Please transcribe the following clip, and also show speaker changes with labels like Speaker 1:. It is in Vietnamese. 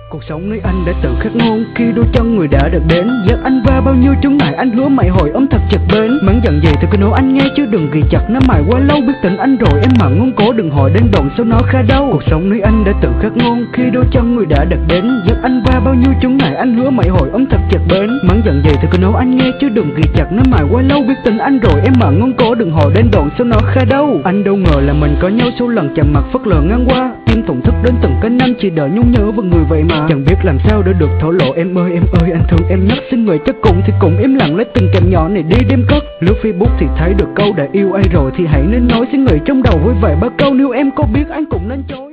Speaker 1: Cuộc sống nơi anh đã tự khắc ngôn khi đôi chân người đã được đến. Dắt anh va bao nhiêu chướng ngại, anh hứa mày hồi ấm thật chặt bến. Mắng giận gì thì cứ nói anh nghe chứ đừng ghi chặt nó mài quá lâu. Biết tỉnh anh rồi em mặn ngôn cổ đừng hỏi đến đoạn sau nó khá đau. Cuộc sống nơi anh đã tự khắc ngôn khi đôi chân người đã được đến. Dắt anh va bao nhiêu chướng ngại, anh hứa mày hồi ấm thật chặt bến. Mắng giận gì thì cứ nói anh nghe chứ đừng ghi chặt nó mài quá lâu. Biết tỉnh anh rồi em mặn ngôn cổ đừng hỏi đến đoạn sau nó khá đau. Anh đâu ngờ là mình có nhau số lần chạm mặt phớt lờ ngang qua. Tim thổn thức đến từng cái năm chỉ đợi nhung nhớ vào người vậy mà chẳng biết làm sao để được thổ lộ. Em ơi anh thương em nhất, xin người chắc cùng thì cùng em lặng lấy từng kèm nhỏ này đi đêm cất. Lướt Facebook thì thấy được câu đã yêu ai rồi thì hãy nên nói, xin người trong đầu vui vẻ ba câu, nếu em có biết anh cũng nên chối.